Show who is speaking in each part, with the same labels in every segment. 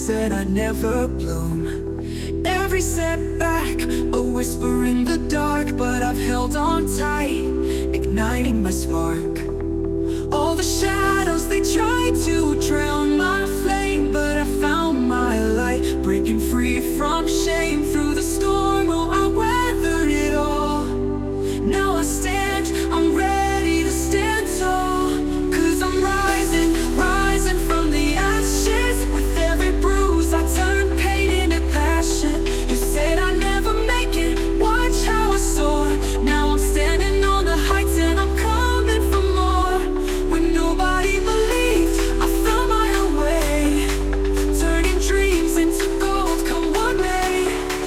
Speaker 1: said I'd never bloom. Every setback, a whisper in the dark, but I've held on tight, igniting my spark. All the shadows, they tried to drown my flame, but I found my light, breaking free from shame. Through the storm, oh, I weathered it all. Now I stand, I'm ready to stand tall. 'Cause I'm rising, rising from the ashes. With every bruise, I turn pain into passion. You said I'd never make it, watch how I soar. Now I'm standing on the heights and I'm coming for more. When nobody believed, I found my own way, turning dreams into gold, come what may.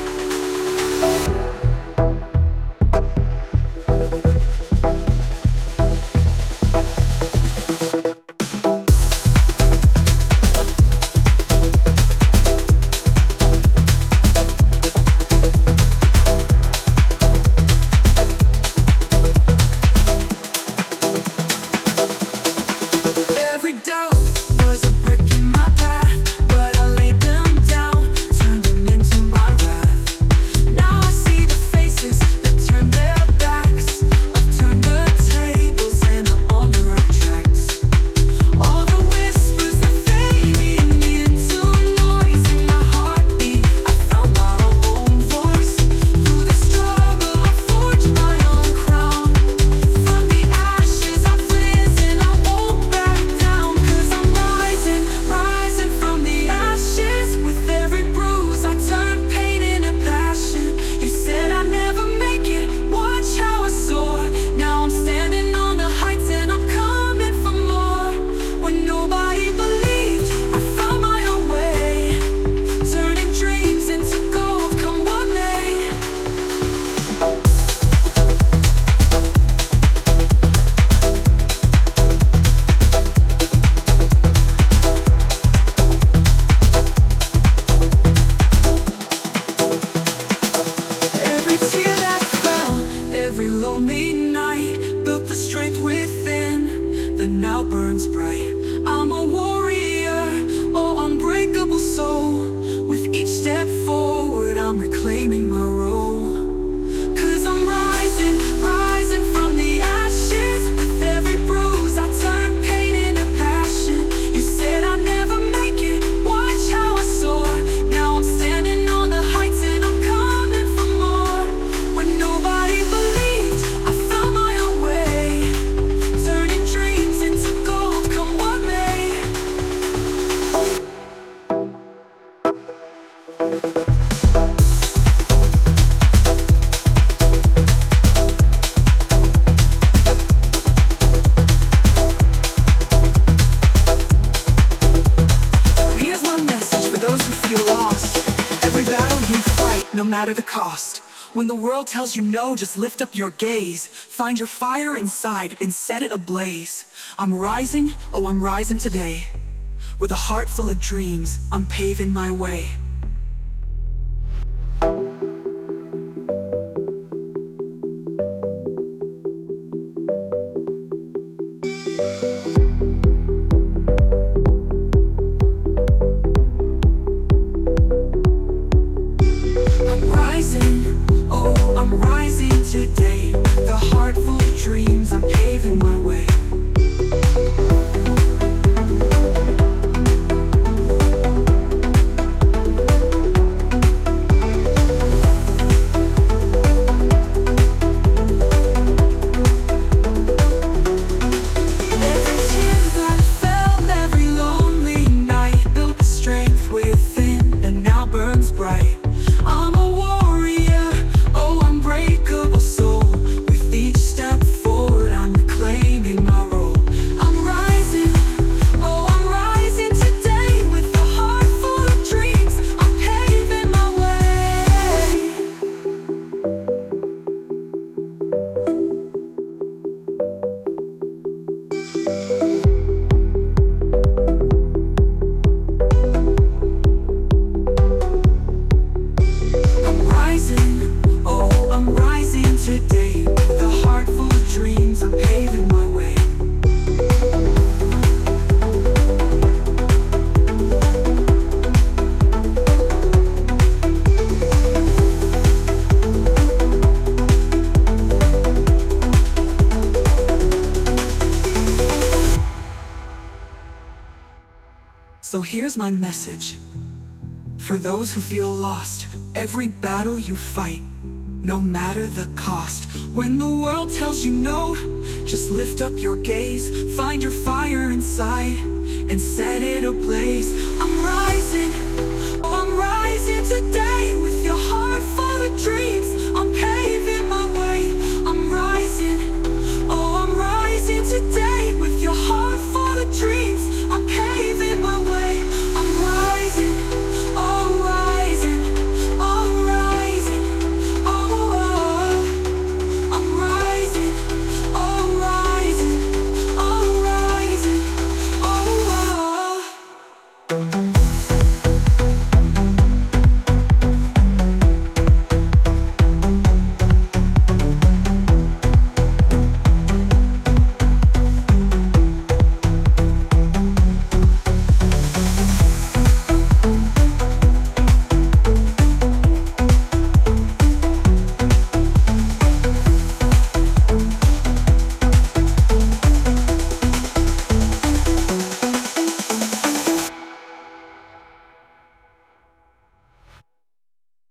Speaker 1: Every doubt was a brick in my path, but I laid them down, turned them into my wrath. Now I see the faces that turn their backs. I've turned the tables and I'm on the right tracks. All the whispers that fading into noise in my heartbeat, I found my own voice. Through the struggle, I forged my own crown. From the ashes, I've risen, I won't back down. 'Cause I'm rising, rising from the ashes. With every bruise, I turn pain into passion. You said I'd never make it, watch how I soar. Now I'm standing on the heights and I'm coming for more. When nobody believed, I found my own way, turning dreams into gold, come what may. Every tear that fell, every lonely night, built the strength within that now burns bright. I'm a warrior, oh unbreakable soul. With each step forward, I'm reclaiming my role. 'Cause I'm rising, rising from the ashes. With every bruise, I turn pain into passion. You said I'd never make it, watch how I soar. Now I'm standing on the heights and I'm coming for more. When nobody believed, I found my own way, turning dreams into gold, come what may. Here's my message for those who feel lost. Every battle you fight, no matter the cost. When the world tells you no, just lift up your gaze. Find your fire inside and set it ablaze. I'm rising, oh I'm rising today. With a heart full of dreams, I'm paving my way. I'm rising, oh I'm rising today. With a heart full of dreams, I'm paving my way. Every tear that fell, every lonely night, built the strength within and now burns bright. I'm a warrior, oh unbreakable soul. With each step forward, I'm reclaiming my role. I'm rising, oh I'm rising today. With a heart full of dreams, I'm paving my way. I'm rising, oh I'm rising today. With a heart full of dreams, I'm paving my way. So here's my message. For those who feel lost, every battle you fight, no matter the cost. When the world tells you no, just lift up your gaze, find your fire inside, and set it ablaze. I'm rising, oh I'm rising today.